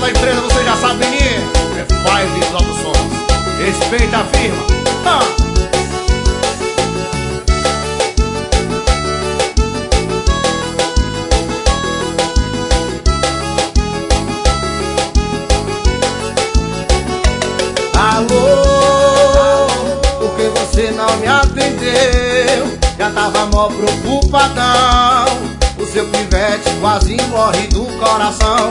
da empresa, você já sabe, menino. É Five Produções. Respeita a firma. Alô, por que você não me atendeu? Já tava mó preocupadão. O seu pivete quase morre do coração.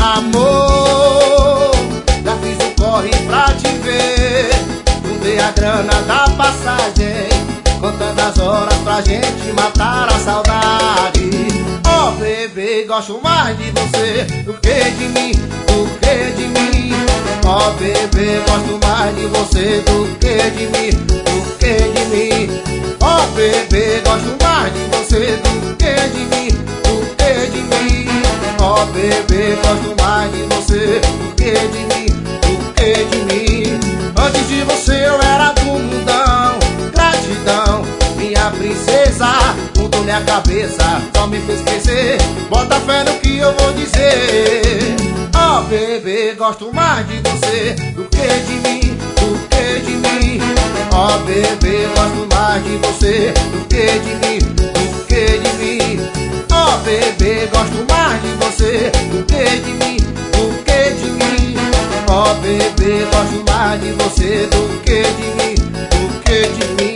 Amor, já fiz um corre pra te ver. Juntei a grana da passagem, contando as horas pra gente matar a saudade. Oh bebê, gosto mais de você do que de mim, do que de mim. Oh bebê, gosto mais de você do que de mim, do que de mim. Oh bebê, gosto mais de você do que de mim, do que de mim. Oh bebê, gosto mais de você do que de mim, do que de mim. Antes de você eu era do mundão, gratidão, minha princesa. Mudou minha cabeça, só me fez crescer. Bota fé no que eu vou dizer. Oh bebê, gosto mais de você do que de mim, do que de mim. Oh bebê, gosto mais de você do que de mim, do que de mim. Oh bebê, gosto mais de você do que de mim, do que de mim. Oh bebê, gosto mais de você do que de mim, do que de mim.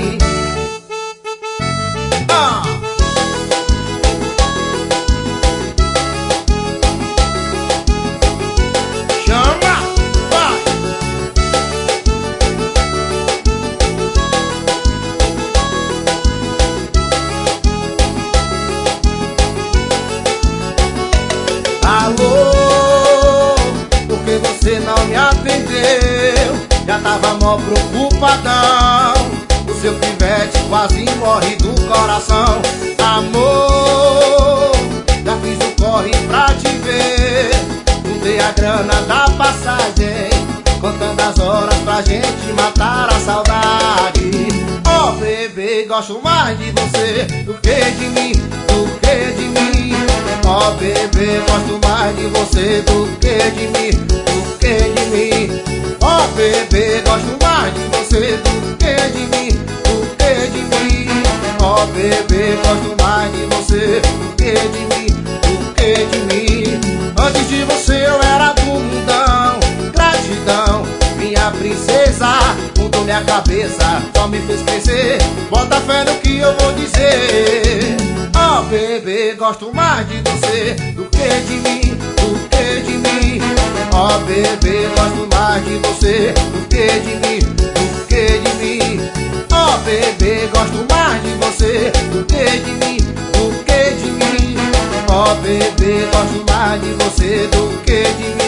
Alô, por que você não me atendeu? Já tava mó preocupadão. O seu pivete quase morre do coração. Amor, já fiz um corre pra te ver. Juntei a grana da passagem, contando as horas pra gente matar a saudade. Oh bebê, gosto mais de você do que de mim, do que de mim. Oh bebê, gosto mais de você do que de mim, do que de mim. Oh bebê, gosto mais de você do que de mim, do que de mim. Oh bebê, gosto mais de você do que de mim, do que de mim. Antes de você eu era do mundão, gratidão, minha princesa. Mudou minha cabeça, só me fez crescer. Bota fé no que eu vou dizer. Oh bebê, gosto mais de você do que de mim, do que de mim. Oh bebê, gosto mais de você do que de mim, do que de mim. Oh bebê, gosto mais de você do que de mim, do que de mim. Oh bebê, gosto mais de você do que de mim.